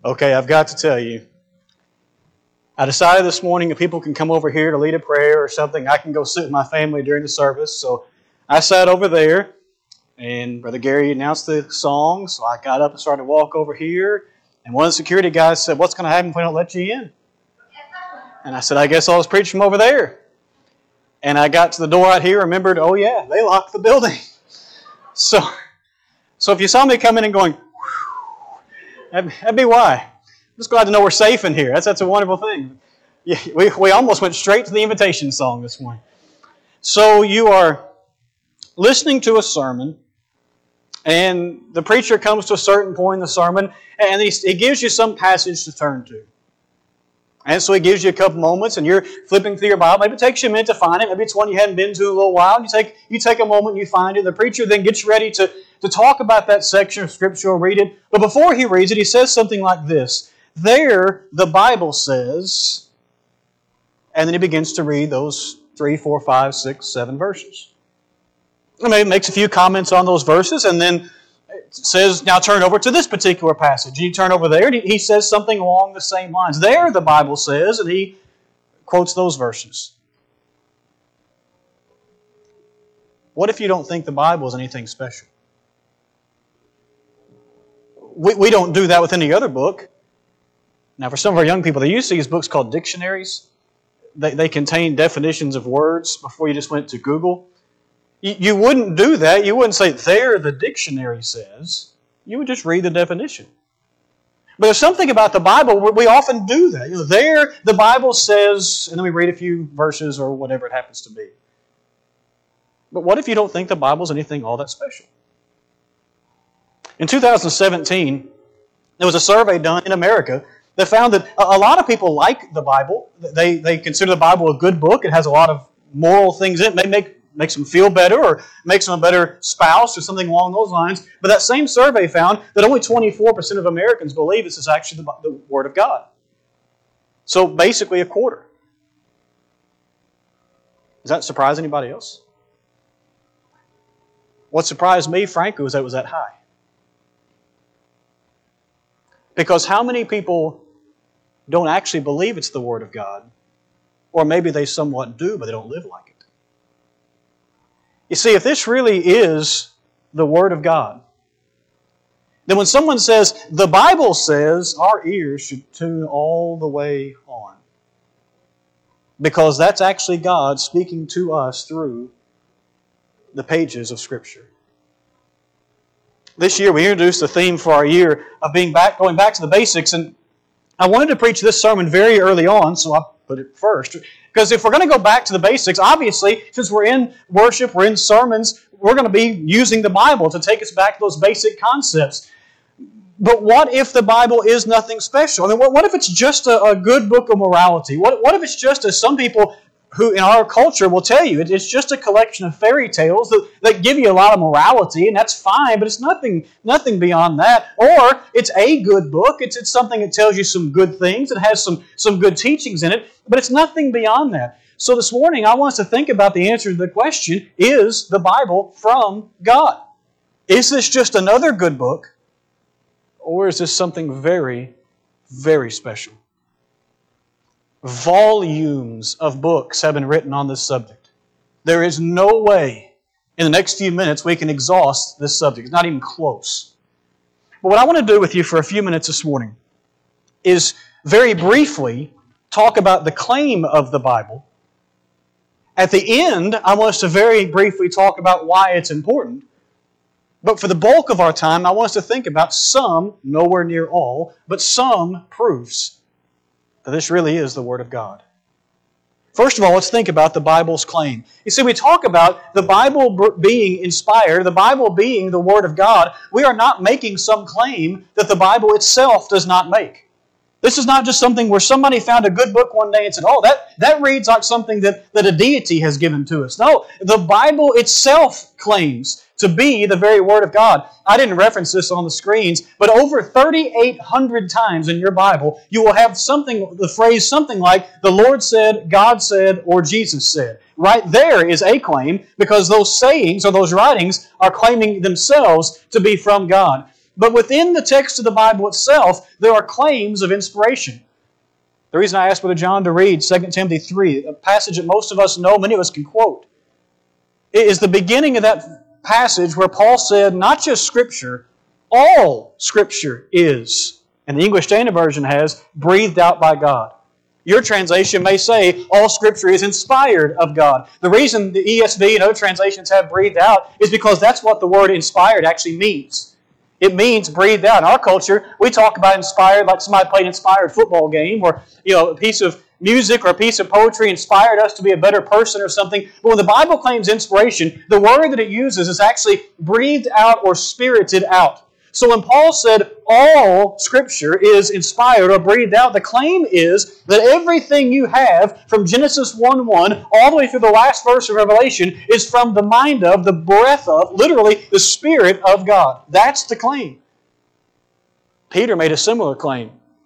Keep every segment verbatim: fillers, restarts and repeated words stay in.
Okay, I've got to tell you. I decided this morning if people can come over here to lead a prayer or something, I can go sit with my family during the service. So I sat over there, and Brother Gary announced the song, so I got up and started to walk over here. And one of the security guys said, "What's going to happen if we don't let you in?" And I said, "I guess I'll just preach from over there." And I got to the door out here, remembered, oh yeah, they locked the building. So, so if you saw me come in and going, that'd, that'd be why. I'm just glad to know we're safe in here. That's that's a wonderful thing. Yeah, we, we almost went straight to the invitation song this morning. So you are listening to a sermon, and the preacher comes to a certain point in the sermon, and he, he gives you some passage to turn to. And so he gives you a couple moments, and you're flipping through your Bible. Maybe it takes you a minute to find it. Maybe it's one you hadn't been to in a little while. And you take you take a moment and you find it. The preacher then gets ready to, to talk about that section of Scripture or read it. But before he reads it, he says something like this. There, the Bible says, and then he begins to read those three, four, five, six, seven verses. And maybe makes a few comments on those verses, and then says, now turn over to this particular passage. You turn over there, and he says something along the same lines. There, the Bible says, and he quotes those verses. What if you don't think the Bible is anything special? We, we don't do that with any other book. Now, for some of our young people, they used to use books called dictionaries. They, they contain definitions of words before you just went to Google. You wouldn't do that. You wouldn't say, there the dictionary says. You would just read the definition. But there's something about the Bible where we often do that. You know, there the Bible says, and then we read a few verses or whatever it happens to be. But what if you don't think the Bible is anything all that special? In two thousand seventeen, there was a survey done in America that found that a lot of people like the Bible. They, they consider the Bible a good book. It has a lot of moral things in it. They make makes them feel better or makes them a better spouse or something along those lines. But that same survey found that only twenty-four percent of Americans believe this is actually the, the Word of God. So basically a quarter. Does that surprise anybody else? What surprised me, frankly, was that it was that high. Because how many people don't actually believe it's the Word of God? Or maybe they somewhat do, but they don't live like it. You see, if this really is the Word of God, then when someone says, the Bible says, our ears should tune all the way on. Because that's actually God speaking to us through the pages of Scripture. This year we introduced the theme for our year of being back, going back to the basics, and I wanted to preach this sermon very early on, so I put it first. Because if we're going to go back to the basics, obviously, since we're in worship, we're in sermons, we're going to be using the Bible to take us back to those basic concepts. But what if the Bible is nothing special? I mean, what, what if it's just a, a good book of morality? What, what if it's just, as some people who in our culture will tell you, it's just a collection of fairy tales that, that give you a lot of morality, and that's fine, but it's nothing nothing beyond that. Or it's a good book, it's, it's something that tells you some good things, it has some, some good teachings in it, but it's nothing beyond that. So this morning I want us to think about the answer to the question, is the Bible from God? Is this just another good book, or is this something very, very special? Volumes of books have been written on this subject. There is no way in the next few minutes we can exhaust this subject. It's not even close. But what I want to do with you for a few minutes this morning is very briefly talk about the claim of the Bible. At the end, I want us to very briefly talk about why it's important. But for the bulk of our time, I want us to think about some, nowhere near all, but some proofs that this really is the Word of God. First of all, let's think about the Bible's claim. You see, we talk about the Bible being inspired, the Bible being the Word of God. We are not making some claim that the Bible itself does not make. This is not just something where somebody found a good book one day and said, oh, that, that reads like something that, that a deity has given to us. No, the Bible itself claims to be the very Word of God. I didn't reference this on the screens, but over thirty-eight hundred times in your Bible, you will have something, the phrase something like, the Lord said, God said, or Jesus said. Right there is a claim, because those sayings or those writings are claiming themselves to be from God. But within the text of the Bible itself, there are claims of inspiration. The reason I asked Brother John to read Second Timothy three, a passage that most of us know, many of us can quote, it is the beginning of that passage where Paul said, not just Scripture, all Scripture is, and the English Standard Version has, breathed out by God. Your translation may say, all Scripture is inspired of God. The reason the E S V and other translations have breathed out is because that's what the word inspired actually means. It means breathed out. In our culture, we talk about inspired like somebody played an inspired football game, or you know, a piece of music or a piece of poetry inspired us to be a better person or something. But when the Bible claims inspiration, the word that it uses is actually breathed out or spirited out. So when Paul said all Scripture is inspired or breathed out, the claim is that everything you have from Genesis one one all the way through the last verse of Revelation is from the mind of, the breath of, literally the Spirit of God. That's the claim. Peter made a similar claim.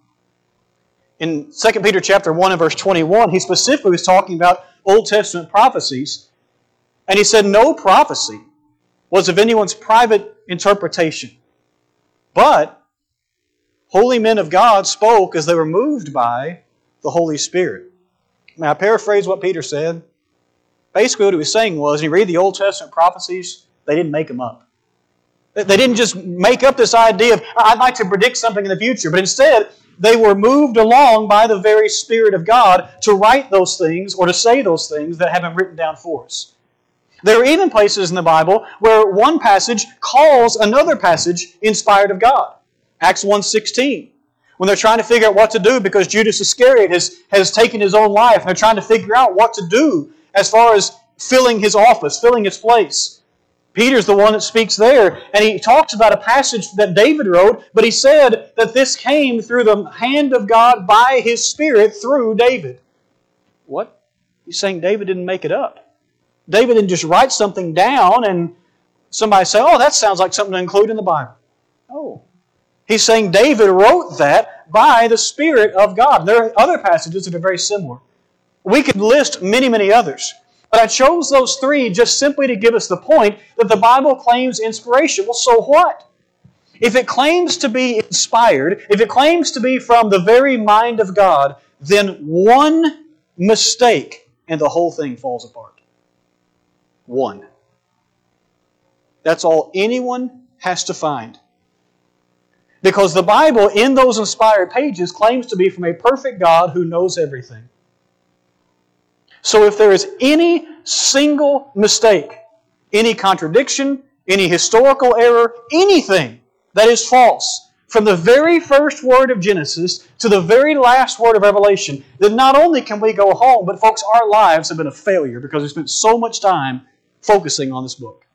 In Second Peter chapter one and verse twenty-one, he specifically was talking about Old Testament prophecies. And he said, no prophecy was of anyone's private interpretation. But holy men of God spoke as they were moved by the Holy Spirit. May I paraphrase what Peter said? Basically what he was saying was, when you read the Old Testament prophecies, they didn't make them up. They didn't just make up this idea of, I'd like to predict something in the future, but instead they were moved along by the very Spirit of God to write those things or to say those things that have been written down for us. There are even places in the Bible where one passage calls another passage inspired of God. Acts one sixteen. When they're trying to figure out what to do because Judas Iscariot has, has taken his own life, and they're trying to figure out what to do as far as filling his office, filling his place. Peter's the one that speaks there, and he talks about a passage that David wrote, but he said that this came through the hand of God by His Spirit through David. What? He's saying David didn't make it up. David didn't just write something down and somebody say, oh, that sounds like something to include in the Bible. No. He's saying David wrote that by the Spirit of God. There are other passages that are very similar. We could list many, many others. But I chose those three just simply to give us the point that the Bible claims inspiration. Well, so what? If it claims to be inspired, if it claims to be from the very mind of God, then one mistake and the whole thing falls apart. One. That's all anyone has to find. Because the Bible, in those inspired pages, claims to be from a perfect God who knows everything. So if there is any single mistake, any contradiction, any historical error, anything that is false, from the very first word of Genesis to the very last word of Revelation, then not only can we go home, but folks, our lives have been a failure because we spent so much time focusing on this book.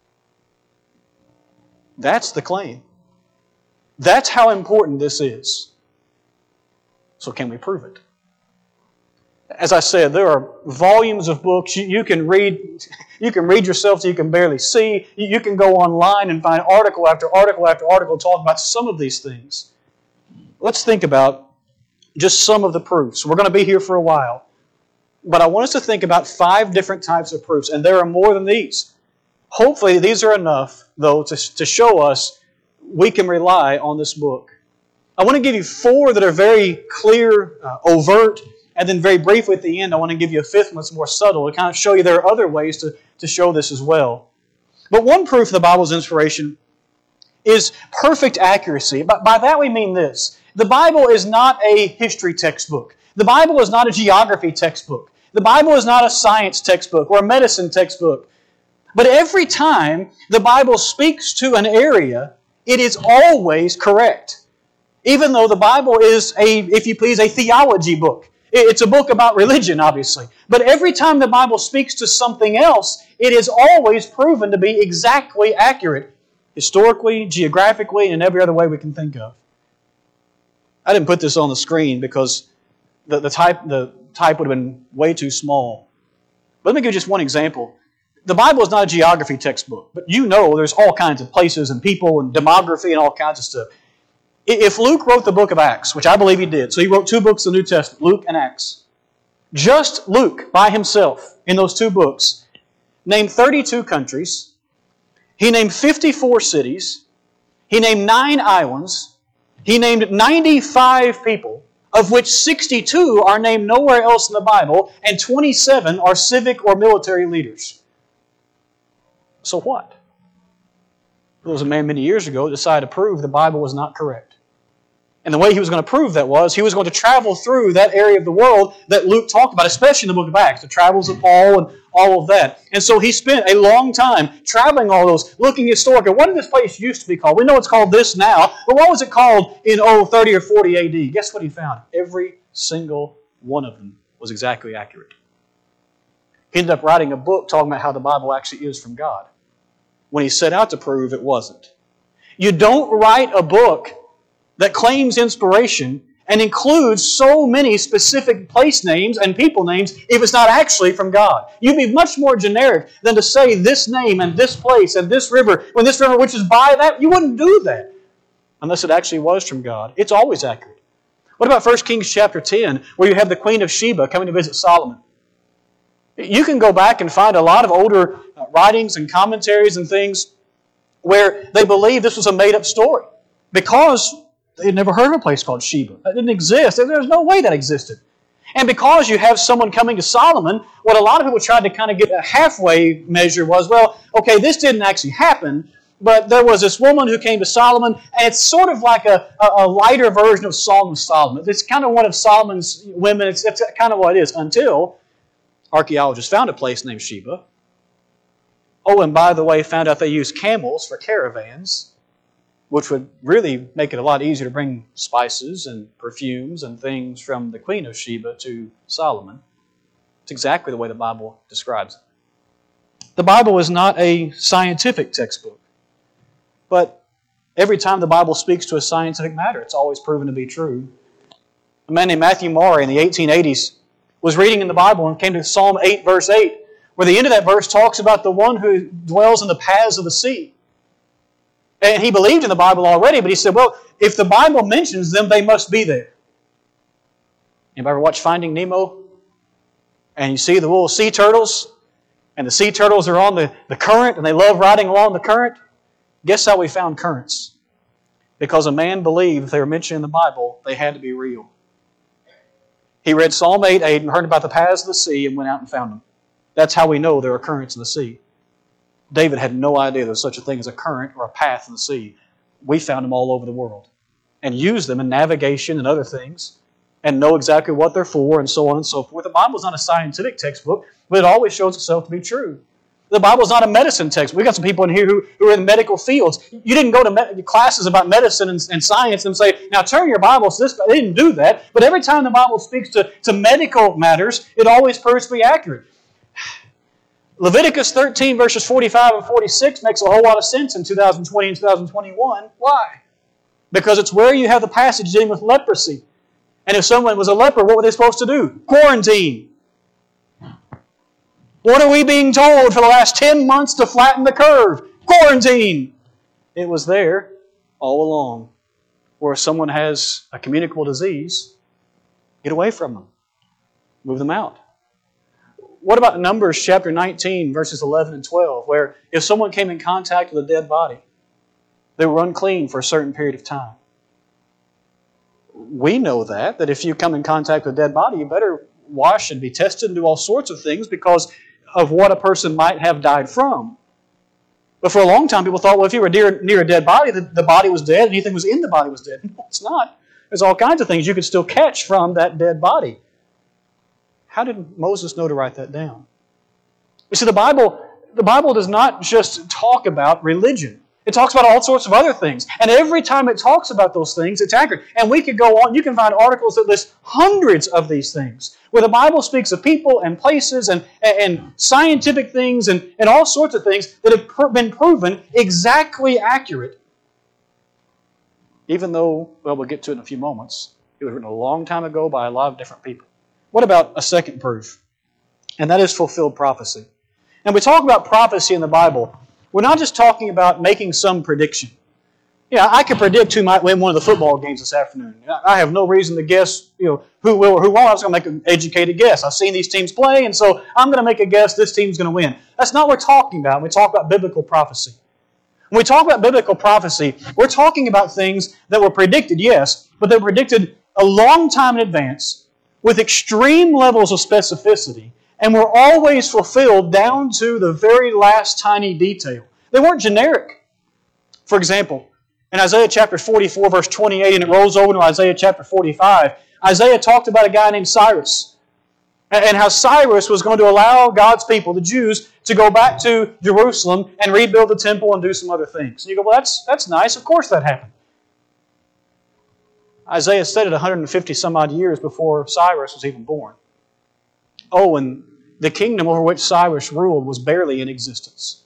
That's the claim. That's how important this is. So can we prove it? As I said, there are volumes of books. You, you can read you can read yourself so you can barely see. You, you can go online and find article after article after article talking about some of these things. Let's think about just some of the proofs. We're going to be here for a while. But I want us to think about five different types of proofs, and there are more than these. Hopefully these are enough, though, to, to show us we can rely on this book. I want to give you four that are very clear, uh, overt, and then very briefly at the end, I want to give you a fifth one that's more subtle to kind of show you there are other ways to, to show this as well. But one proof of the Bible's inspiration is perfect accuracy. By, by that we mean this. The Bible is not a history textbook. The Bible is not a geography textbook. The Bible is not a science textbook or a medicine textbook. But every time the Bible speaks to an area, it is always correct. Even though the Bible is, a, if you please, a theology book. It's a book about religion, obviously. But every time the Bible speaks to something else, it is always proven to be exactly accurate, historically, geographically, and in every other way we can think of. I didn't put this on the screen because the, the, type, the type would have been way too small. But let me give you just one example. The Bible is not a geography textbook, but you know there's all kinds of places and people and demography and all kinds of stuff. If Luke wrote the book of Acts, which I believe he did, so he wrote two books of the New Testament, Luke and Acts. Just Luke by himself in those two books named thirty-two countries. He named fifty-four cities. He named nine islands. He named ninety-five people, of which sixty-two are named nowhere else in the Bible, and twenty-seven are civic or military leaders. So what? There was a man many years ago who decided to prove the Bible was not correct. And the way he was going to prove that was he was going to travel through that area of the world that Luke talked about, especially in the book of Acts, the travels of Paul and all of that. And so he spent a long time traveling all those, looking historically. What did this place used to be called? We know it's called this now, but what was it called in oh, thirty or forty A D? Guess what he found? Every single one of them was exactly accurate. He ended up writing a book talking about how the Bible actually is from God, when he set out to prove it wasn't. You don't write a book that claims inspiration and includes so many specific place names and people names if it's not actually from God. You'd be much more generic than to say this name and this place and this river, when this river which is by that. You wouldn't do that unless it actually was from God. It's always accurate. What about First Kings chapter ten, where you have the Queen of Sheba coming to visit Solomon? You can go back and find a lot of older writings and commentaries and things where they believe this was a made-up story because they had never heard of a place called Sheba. That didn't exist. There's no way that existed. And because you have someone coming to Solomon, what a lot of people tried to kind of get a halfway measure was, well, okay, this didn't actually happen, but there was this woman who came to Solomon, and it's sort of like a, a, a lighter version of Song of Solomon. It's kind of one of Solomon's women. It's, it's kind of what it is until archaeologists found a place named Sheba. Oh, and by the way, found out they used camels for caravans, which would really make it a lot easier to bring spices and perfumes and things from the Queen of Sheba to Solomon. It's exactly the way the Bible describes it. The Bible is not a scientific textbook, but every time the Bible speaks to a scientific matter, it's always proven to be true. A man named Matthew Maury in the eighteen eighties was reading in the Bible and came to Psalm eight, verse eight, where the end of that verse talks about the one who dwells in the paths of the sea. And he believed in the Bible already, but he said, well, if the Bible mentions them, they must be there. Anybody ever watch Finding Nemo? And you see the little sea turtles, and the sea turtles are on the, the current, and they love riding along the current. Guess how we found currents? Because a man believed if they were mentioned in the Bible, they had to be real. He read Psalm eight eight and heard about the paths of the sea and went out and found them. That's how we know there are currents in the sea. David had no idea there was such a thing as a current or a path in the sea. We found them all over the world and used them in navigation and other things and know exactly what they're for and so on and so forth. The Bible is not a scientific textbook, but it always shows itself to be true. The Bible is not a medicine textbook. We've got some people in here who, who are in medical fields. You didn't go to me- classes about medicine and, and science and say, now turn your Bibles to this. They didn't do that. But every time the Bible speaks to, to medical matters, it always proves to be accurate. Leviticus thirteen, verses forty-five and forty-six makes a whole lot of sense in two thousand twenty and two thousand twenty-one. Why? Because it's where you have the passage dealing with leprosy. And if someone was a leper, what were they supposed to do? Quarantine. What are we being told for the last ten months to flatten the curve? Quarantine. It was there all along. Where if someone has a communicable disease, get away from them. Move them out. What about Numbers chapter nineteen, verses eleven and twelve, where if someone came in contact with a dead body, they were unclean for a certain period of time? We know that, that if you come in contact with a dead body, you better wash and be tested and do all sorts of things because of what a person might have died from. But for a long time, people thought, well, if you were near, near a dead body, the, the body was dead, and anything that was in the body was dead. No, it's not. There's all kinds of things you could still catch from that dead body. How did Moses know to write that down? You see, the Bible, the Bible does not just talk about religion. It talks about all sorts of other things. And every time it talks about those things, it's accurate. And we could go on. You can find articles that list hundreds of these things, where the Bible speaks of people and places and, and scientific things and, and all sorts of things that have been proven exactly accurate. Even though, well, we'll get to it in a few moments, it was written a long time ago by a lot of different people. What about a second proof? And that is fulfilled prophecy. And we talk about prophecy in the Bible. We're not just talking about making some prediction. Yeah, I can predict who might win one of the football games this afternoon. I have no reason to guess, you know, who will or who won't. I'm just going to make an educated guess. I've seen these teams play, and so I'm going to make a guess this team's going to win. That's not what we're talking about. We talk about biblical prophecy. When we talk about biblical prophecy, we're talking about things that were predicted, yes, but they were predicted a long time in advance with extreme levels of specificity and were always fulfilled down to the very last tiny detail. They weren't generic. For example, in Isaiah chapter forty-four, verse twenty-eight, and it rolls over to Isaiah chapter forty-five, Isaiah talked about a guy named Cyrus and how Cyrus was going to allow God's people, the Jews, to go back to Jerusalem and rebuild the temple and do some other things. And you go, well, that's, that's nice. Of course that happened. Isaiah said it one hundred fifty some odd years before Cyrus was even born. Oh, and the kingdom over which Cyrus ruled was barely in existence.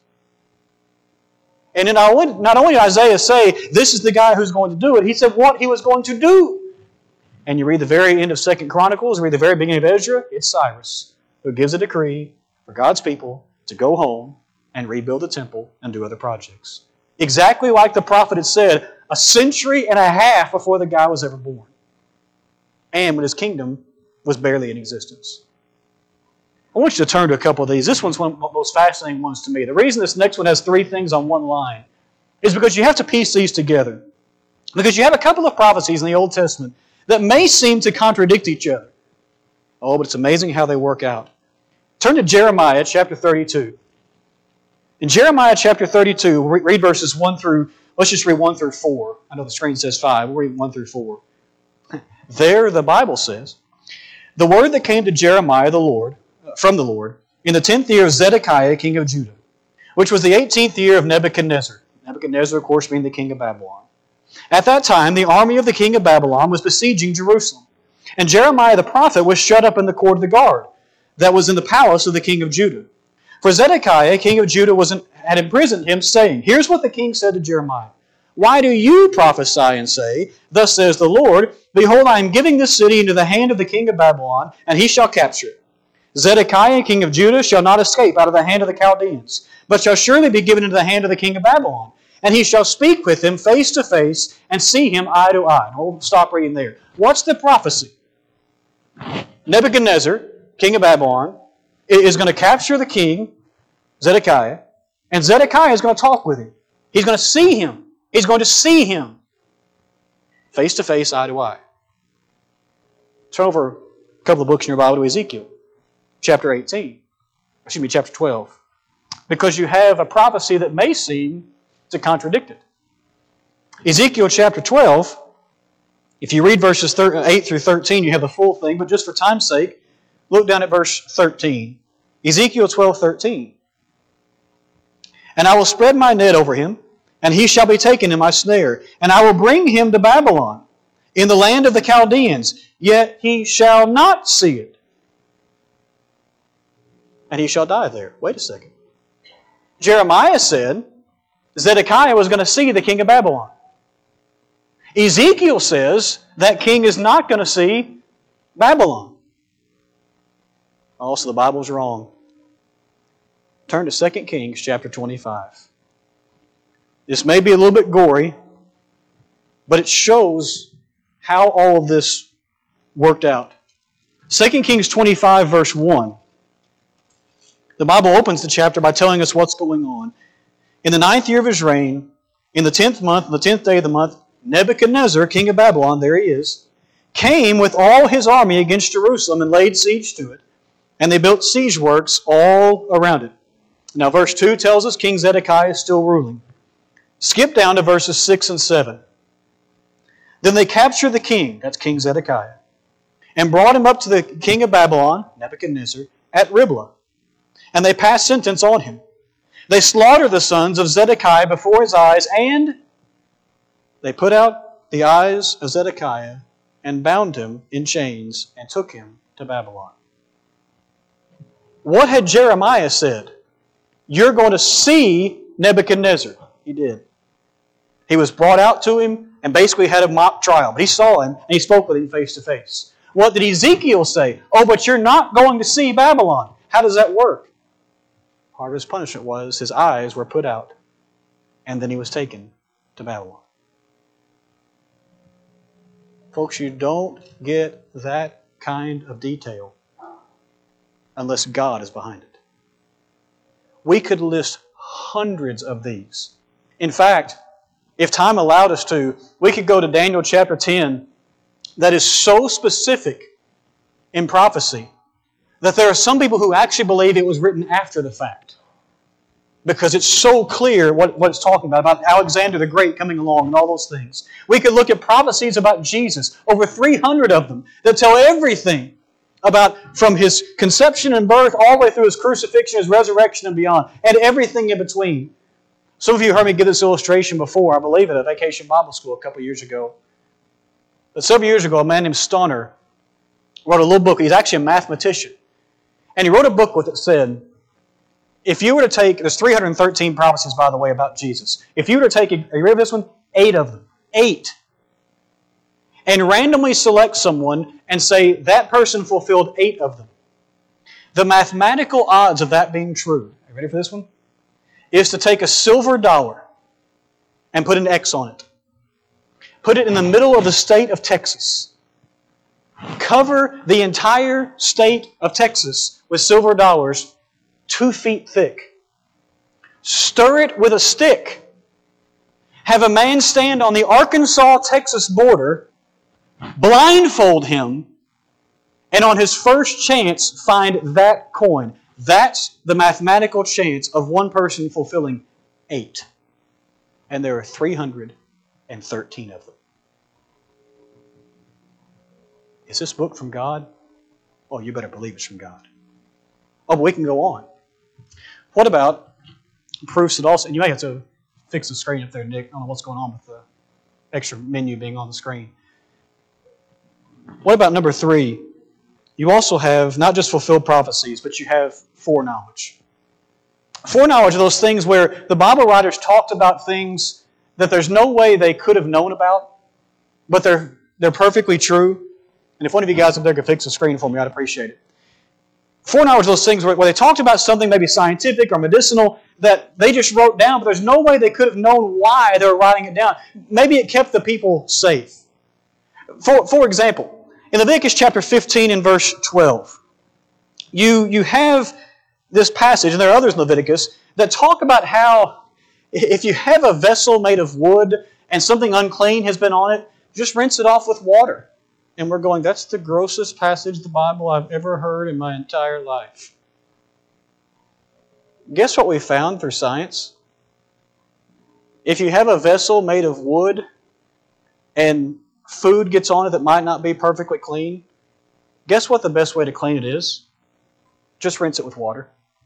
And then not only, not only did Isaiah say, this is the guy who's going to do it, he said what he was going to do. And you read the very end of Second Chronicles, read the very beginning of Ezra, it's Cyrus who gives a decree for God's people to go home and rebuild the temple and do other projects. Exactly like the prophet had said a century and a half before the guy was ever born. And when his kingdom was barely in existence. I want you to turn to a couple of these. This one's one of the most fascinating ones to me. The reason this next one has three things on one line is because you have to piece these together. Because you have a couple of prophecies in the Old Testament that may seem to contradict each other. Oh, but it's amazing how they work out. Turn to Jeremiah chapter thirty-two. In Jeremiah chapter thirty-two, we'll read verses one through, let's just read one through four. I know the screen says five. We'll read one through four. There, the Bible says, the word that came to Jeremiah the Lord, from the Lord, in the tenth year of Zedekiah, king of Judah, which was the eighteenth year of Nebuchadnezzar. Nebuchadnezzar, of course, being the king of Babylon. At that time, the army of the king of Babylon was besieging Jerusalem. And Jeremiah the prophet was shut up in the court of the guard that was in the palace of the king of Judah. For Zedekiah, king of Judah, was in, had imprisoned him, saying, here's what the king said to Jeremiah. Why do you prophesy and say, thus says the Lord, behold, I am giving this city into the hand of the king of Babylon, and he shall capture it. Zedekiah, king of Judah, shall not escape out of the hand of the Chaldeans, but shall surely be given into the hand of the king of Babylon. And he shall speak with him face to face and see him eye to eye. And we'll stop reading there. What's the prophecy? Nebuchadnezzar, king of Babylon, is going to capture the king, Zedekiah, and Zedekiah is going to talk with him. He's going to see him. He's going to see him face to face, eye to eye. Turn over a couple of books in your Bible to Ezekiel, chapter eighteen. Excuse me, chapter twelve. Because you have a prophecy that may seem to contradict it. Ezekiel chapter twelve, if you read verses eight through thirteen, you have the full thing, but just for time's sake, look down at verse thirteen. Ezekiel twelve, thirteen. And I will spread my net over him, and he shall be taken in my snare, and I will bring him to Babylon, in the land of the Chaldeans, yet he shall not see it. And he shall die there. Wait a second. Jeremiah said Zedekiah was going to see the king of Babylon. Ezekiel says that king is not going to see Babylon. Also, the Bible's wrong. Turn to Second Kings chapter twenty-five. This may be a little bit gory, but it shows how all of this worked out. Second Kings twenty-five, verse one. The Bible opens the chapter by telling us what's going on. In the ninth year of his reign, in the tenth month, on the tenth day of the month, Nebuchadnezzar, king of Babylon, there he is, came with all his army against Jerusalem and laid siege to it. And they built siege works all around it. Now verse two tells us King Zedekiah is still ruling. Skip down to verses six and seven. Then they captured the king, that's King Zedekiah, and brought him up to the king of Babylon, Nebuchadnezzar, at Riblah. And they passed sentence on him. They slaughtered the sons of Zedekiah before his eyes, and they put out the eyes of Zedekiah and bound him in chains and took him to Babylon. What had Jeremiah said? You're going to see Nebuchadnezzar. He did. He was brought out to him and basically had a mock trial. But he saw him and he spoke with him face to face. What did Ezekiel say? Oh, but you're not going to see Babylon. How does that work? Part of his punishment was his eyes were put out and then he was taken to Babylon. Folks, you don't get that kind of detail unless God is behind it. We could list hundreds of these In fact, if time allowed us to, we could go to Daniel chapter ten that is so specific in prophecy that there are some people who actually believe it was written after the fact. Because it's so clear what, what it's talking about, about Alexander the Great coming along and all those things. We could look at prophecies about Jesus, over three hundred of them, that tell everything about from His conception and birth all the way through His crucifixion, His resurrection and beyond, and everything in between. Some of you heard me give this illustration before, I believe, at a Vacation Bible School a couple years ago. But several years ago, a man named Stonner wrote a little book. He's actually a mathematician. And he wrote a book with it said, if you were to take, there's three hundred thirteen prophecies, by the way, about Jesus. If you were to take, are you ready for this one? Eight of them. Eight. And randomly select someone and say, that person fulfilled eight of them. The mathematical odds of that being true, are you ready for this one? Is to take a silver dollar and put an X on it. Put it in the middle of the state of Texas. Cover the entire state of Texas with silver dollars two feet thick. Stir it with a stick. Have a man stand on the Arkansas-Texas border, blindfold him, and on his first chance find that coin. That's the mathematical chance of one person fulfilling eight. And there are three hundred thirteen of them. Is this book from God? Oh, you better believe it's from God. Oh, but we can go on. What about proofs that also, and you may have to fix the screen up there, Nick. I don't know what's going on with the extra menu being on the screen. What about number three? You also have not just fulfilled prophecies, but you have foreknowledge. Foreknowledge are those things where the Bible writers talked about things that there's no way they could have known about, but they're, they're perfectly true. And if one of you guys up there could fix the screen for me, I'd appreciate it. Foreknowledge are those things where, where they talked about something maybe scientific or medicinal that they just wrote down, but there's no way they could have known why they were writing it down. Maybe it kept the people safe. For, for example, in Leviticus chapter fifteen and verse twelve, you, you have this passage, and there are others in Leviticus, that talk about how if you have a vessel made of wood and something unclean has been on it, just rinse it off with water. And we're going, that's the grossest passage of the Bible I've ever heard in my entire life. Guess what we found through science? If you have a vessel made of wood and food gets on it that might not be perfectly clean, guess what the best way to clean it is? Just rinse it with water.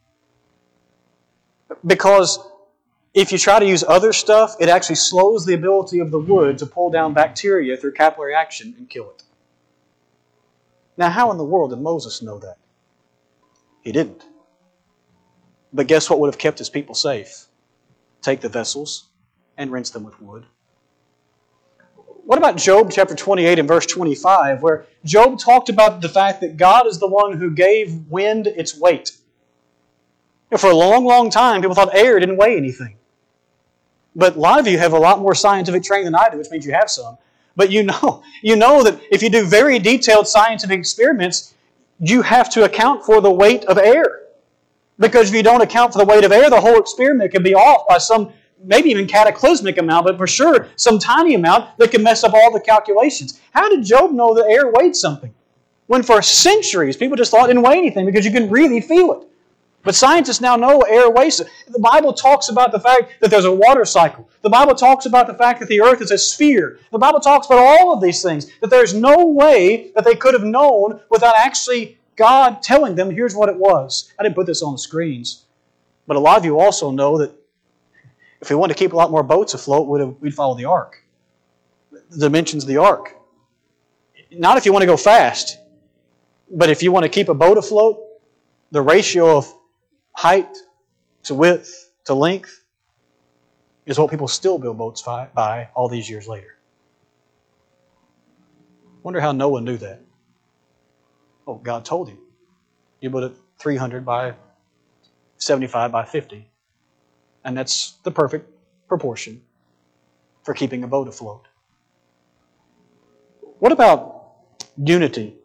Because if you try to use other stuff, it actually slows the ability of the wood to pull down bacteria through capillary action and kill it. Now, how in the world did Moses know that? He didn't. But guess what would have kept his people safe? Take the vessels and rinse them with wood. What about Job chapter twenty-eight and verse twenty-five, where Job talked about the fact that God is the one who gave wind its weight? You know, for a long, long time, people thought air didn't weigh anything. But a lot of you have a lot more scientific training than I do, which means you have some. But you know, you know that if you do very detailed scientific experiments, you have to account for the weight of air. Because if you don't account for the weight of air, the whole experiment can be off by some, maybe even cataclysmic amount, but for sure some tiny amount that can mess up all the calculations. How did Job know that air weighed something? When for centuries people just thought it didn't weigh anything because you couldn't really feel it. But scientists now know air weighs it. The Bible talks about the fact that there's a water cycle. The Bible talks about the fact that the earth is a sphere. The Bible talks about all of these things, that there's no way that they could have known without actually God telling them, here's what it was. I didn't put this on the screens. But a lot of you also know that if we wanted to keep a lot more boats afloat, we'd, have, we'd follow the ark. The dimensions of the ark. Not if you want to go fast, but if you want to keep a boat afloat, the ratio of height to width to length is what people still build boats by all these years later. Wonder how Noah knew that. Oh, God told him. You build it three hundred by seventy-five by fifty. And that's the perfect proportion for keeping a boat afloat. What about unity?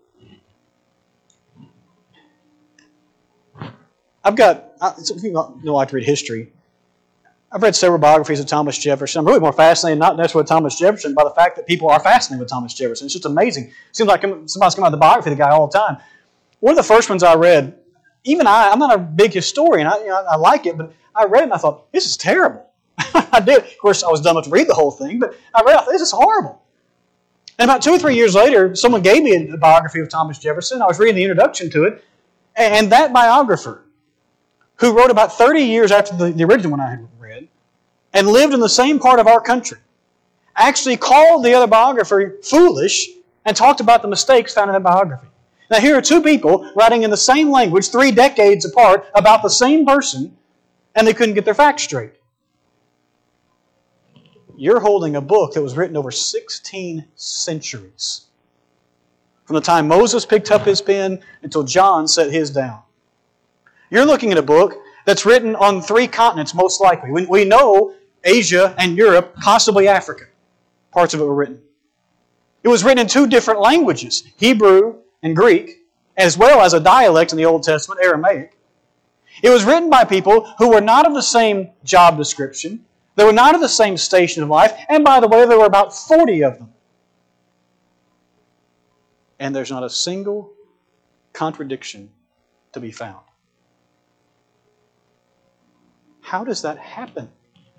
I've got, some of you know I like to read history. I've read several biographies of Thomas Jefferson. I'm really more fascinated, not necessarily with Thomas Jefferson, by the fact that people are fascinated with Thomas Jefferson. It's just amazing. It seems like somebody's coming out of the biography of the guy all the time. One of the first ones I read, even I, I'm not a big historian. I, you know, I like it, but I read it and I thought, this is terrible. I did. Of course, I was dumb enough to read the whole thing, but I read it, I thought, this is horrible. And about two or three years later, someone gave me a biography of Thomas Jefferson. I was reading the introduction to it, and that biographer, who wrote about thirty years after the, the original one I had read, and lived in the same part of our country, actually called the other biographer foolish and talked about the mistakes found in that biography. Now here are two people writing in the same language, three decades apart, about the same person, and they couldn't get their facts straight. You're holding a book that was written over sixteen centuries. From the time Moses picked up his pen until John set his down. You're looking at a book that's written on three continents, most likely. We, we know Asia and Europe, possibly Africa. Parts of it were written. It was written in two different languages, Hebrew and Greek, as well as a dialect in the Old Testament, Aramaic. It was written by people who were not of the same job description. They were not of the same station of life. And by the way, there were about forty of them. And there's not a single contradiction to be found. How does that happen?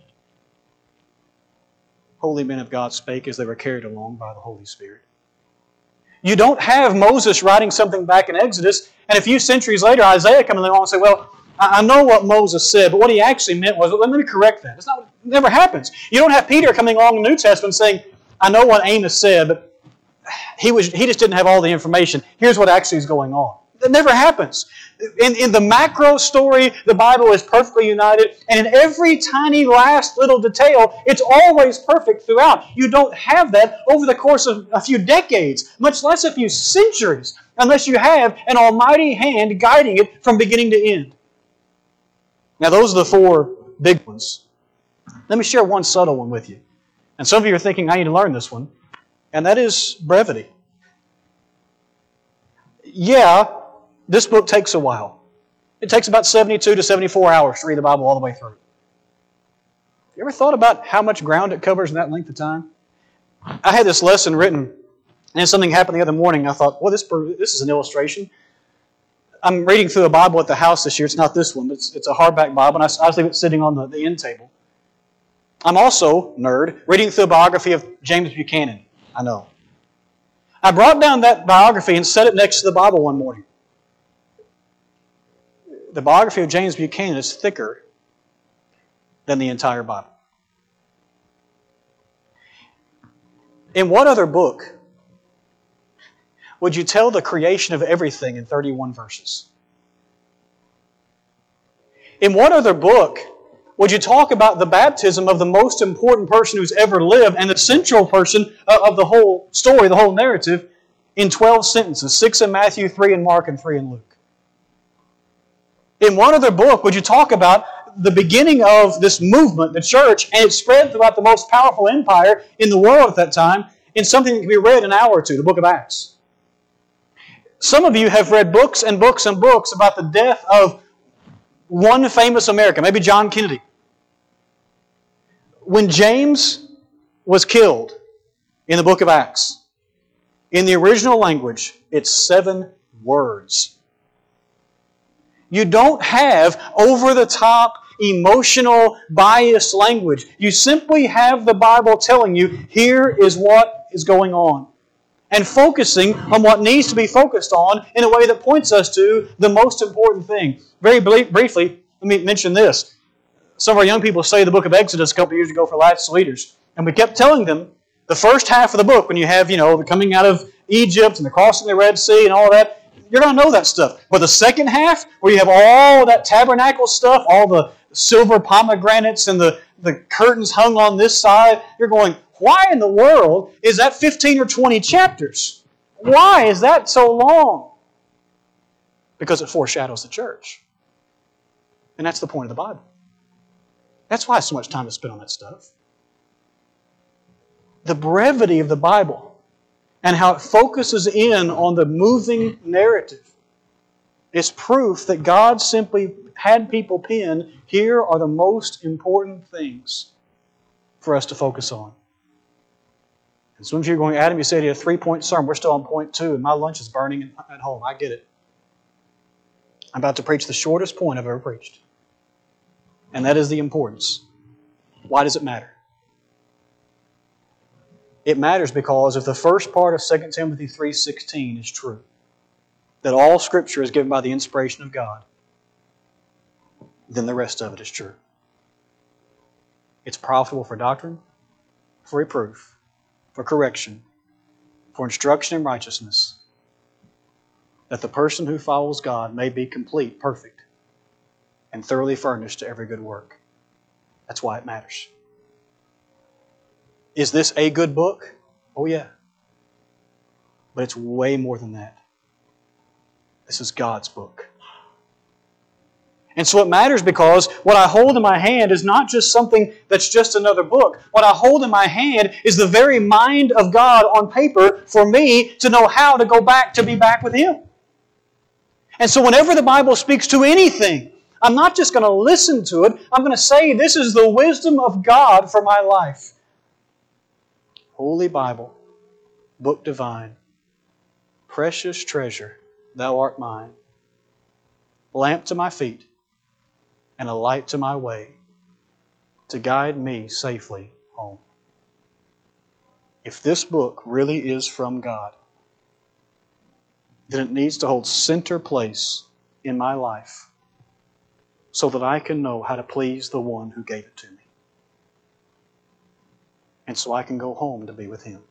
Holy men of God spake as they were carried along by the Holy Spirit. You don't have Moses writing something back in Exodus, and a few centuries later Isaiah coming along and say, well, I know what Moses said, but what he actually meant was, let me correct that. It's not, it never happens. You don't have Peter coming along in the New Testament saying, I know what Amos said, but he was he just didn't have all the information. Here's what actually is going on. That never happens. In, in the macro story, the Bible is perfectly united, and in every tiny last little detail, it's always perfect throughout. You don't have that over the course of a few decades, much less a few centuries, unless you have an almighty hand guiding it from beginning to end. Now, those are the four big ones. Let me share one subtle one with you. And some of you are thinking, I need to learn this one, and that is brevity. Yeah, this book takes a while. It takes about seventy-two to seventy-four hours to read the Bible all the way through. You ever thought about how much ground it covers in that length of time? I had this lesson written, and something happened the other morning. I thought, well, this, this is an illustration. I'm reading through a Bible at the house this year. It's not this one, but it's, it's a hardback Bible, and I, I leave it sitting on the, the end table. I'm also, nerd, reading through a biography of James Buchanan. I know. I brought down that biography and set it next to the Bible one morning. The biography of James Buchanan is thicker than the entire Bible. In what other book would you tell the creation of everything in thirty-one verses? In what other book would you talk about the baptism of the most important person who's ever lived and the central person of the whole story, the whole narrative, in twelve sentences, six in Matthew, three in Mark, and three in Luke? In what other book would you talk about the beginning of this movement, the church, and it spread throughout the most powerful empire in the world at that time, in something that can be read in an hour or two, the book of Acts? Some of you have read books and books and books about the death of one famous American, maybe John Kennedy. When James was killed in the book of Acts, in the original language, it's seven words. You don't have over-the-top, emotional, biased language. You simply have the Bible telling you, here is what is going on. And focusing on what needs to be focused on in a way that points us to the most important thing. Very briefly, let me mention this. Some of our young people studied the book of Exodus a couple years ago for Lads Leaders. And we kept telling them, the first half of the book, when you have, you know, the coming out of Egypt and the crossing the Red Sea and all of that, you're going to know that stuff. But the second half, where you have all that tabernacle stuff, all the silver pomegranates and the, the curtains hung on this side, you're going, why in the world is that fifteen or twenty chapters? Why is that so long? Because it foreshadows the church. And that's the point of the Bible. That's why so much time is spent on that stuff. The brevity of the Bible and how it focuses in on the moving narrative It's proof that God simply had people pen, here are the most important things for us to focus on. And some of you are going, Adam, you said you had a three-point sermon. We're still on point two, and my lunch is burning at home. I get it. I'm about to preach the shortest point I've ever preached. And that is the importance. Why does it matter? It matters because if the first part of Second Timothy three sixteen is true, that all Scripture is given by the inspiration of God, then the rest of it is true. It's profitable for doctrine, for reproof, for correction, for instruction in righteousness, that the person who follows God may be complete, perfect, and thoroughly furnished to every good work. That's why it matters. Is this a good book? Oh yeah. But it's way more than that. This is God's book. And so it matters because what I hold in my hand is not just something that's just another book. What I hold in my hand is the very mind of God on paper for me to know how to go back to be back with Him. And so whenever the Bible speaks to anything, I'm not just going to listen to it. I'm going to say, this is the wisdom of God for my life. Holy Bible, book divine, precious treasure, Thou art mine. Lamp to my feet and a light to my way to guide me safely home. If this book really is from God, then it needs to hold center place in my life so that I can know how to please the one who gave it to me. And so I can go home to be with Him.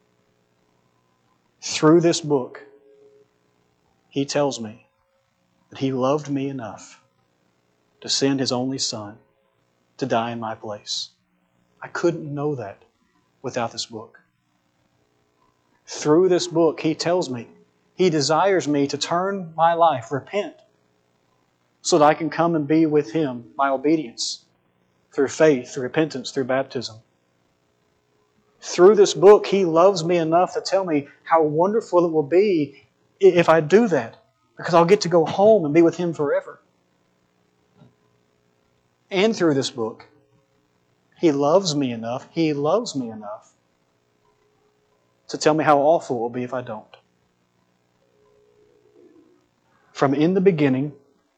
Through this book, He tells me that He loved me enough to send His only Son to die in my place. I couldn't know that without this book. Through this book, He tells me He desires me to turn my life, repent, so that I can come and be with Him by obedience, through faith, through repentance, through baptism. Through this book, He loves me enough to tell me how wonderful it will be if I do that, because I'll get to go home and be with Him forever. And through this book, He loves me enough, He loves me enough to tell me how awful it will be if I don't. From in the beginning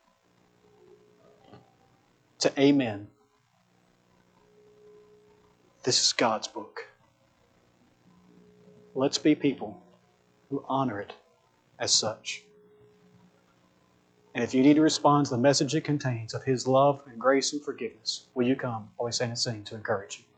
to amen, this is God's book. Let's be people who honor it as such. And if you need to respond to the message it contains of His love and grace and forgiveness, will you come while we stand and sing to encourage you?